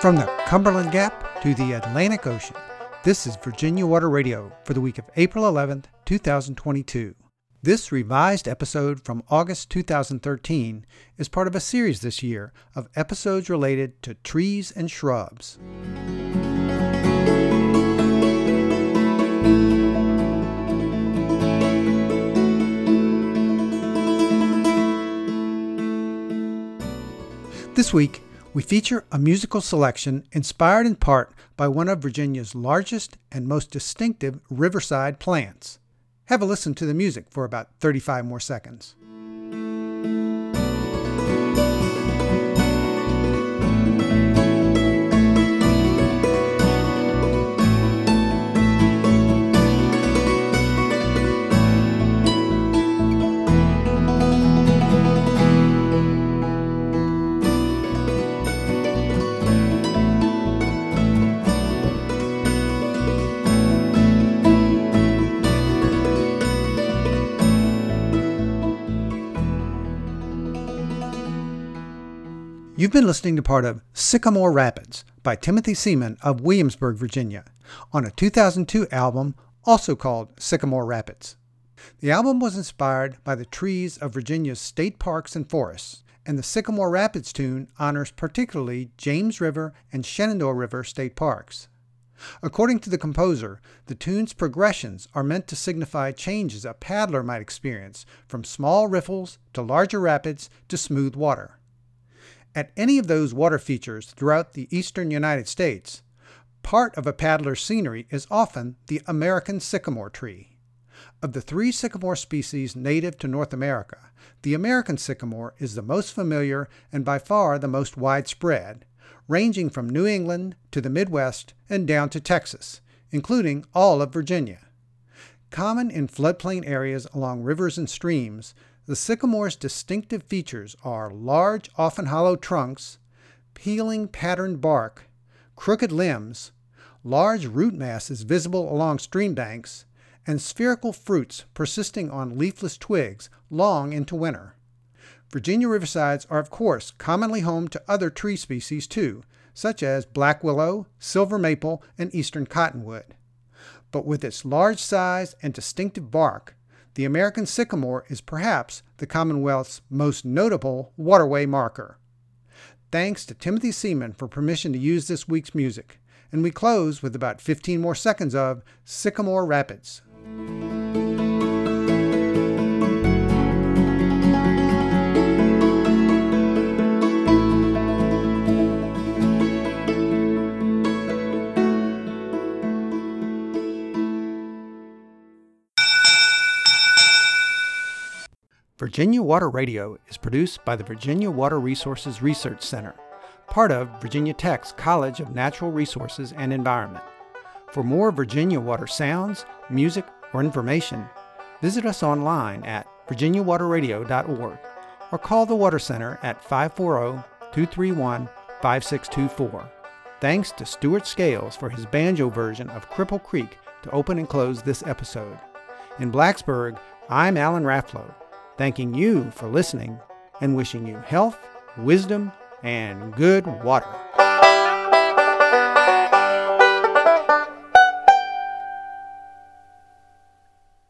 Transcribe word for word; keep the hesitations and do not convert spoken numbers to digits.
From the Cumberland Gap to the Atlantic Ocean, this is Virginia Water Radio for the week of April eleventh, two thousand twenty-two. This revised episode from August two thousand thirteen is part of a series this year of episodes related to trees and shrubs. This week, we feature a musical selection inspired in part by one of Virginia's largest and most distinctive riverside plants. Have a listen to the music for about thirty-five more seconds. You've been listening to part of Sycamore Rapids by Timothy Seaman of Williamsburg, Virginia, on a two thousand two album also called Sycamore Rapids. The album was inspired by the trees of Virginia's state parks and forests, and the Sycamore Rapids tune honors particularly James River and Shenandoah River state parks. According to the composer, the tune's progressions are meant to signify changes a paddler might experience from small riffles to larger rapids to smooth water. At any of those water features throughout the eastern United States, part of a paddler's scenery is often the American sycamore tree. Of the three sycamore species native to North America, the American sycamore is the most familiar and by far the most widespread, ranging from New England to the Midwest and down to Texas, including all of Virginia. Common in floodplain areas along rivers and streams, the sycamore's distinctive features are large, often hollow trunks, peeling patterned bark, crooked limbs, large root masses visible along stream banks, and spherical fruits persisting on leafless twigs long into winter. Virginia riversides are of course commonly home to other tree species too, such as black willow, silver maple, and eastern cottonwood. But with its large size and distinctive bark, the American sycamore is perhaps the Commonwealth's most notable waterway marker. Thanks to Timothy Seaman for permission to use this week's music, and we close with about fifteen more seconds of Sycamore Rapids. Virginia Water Radio is produced by the Virginia Water Resources Research Center, part of Virginia Tech's College of Natural Resources and Environment. For more Virginia water sounds, music, or information, visit us online at virginia water radio dot org or call the Water Center at five four zero, two three one, five six two four. Thanks to Stuart Scales for his banjo version of Cripple Creek to open and close this episode. In Blacksburg, I'm Alan Rafflow, thanking you for listening and wishing you health, wisdom, and good water.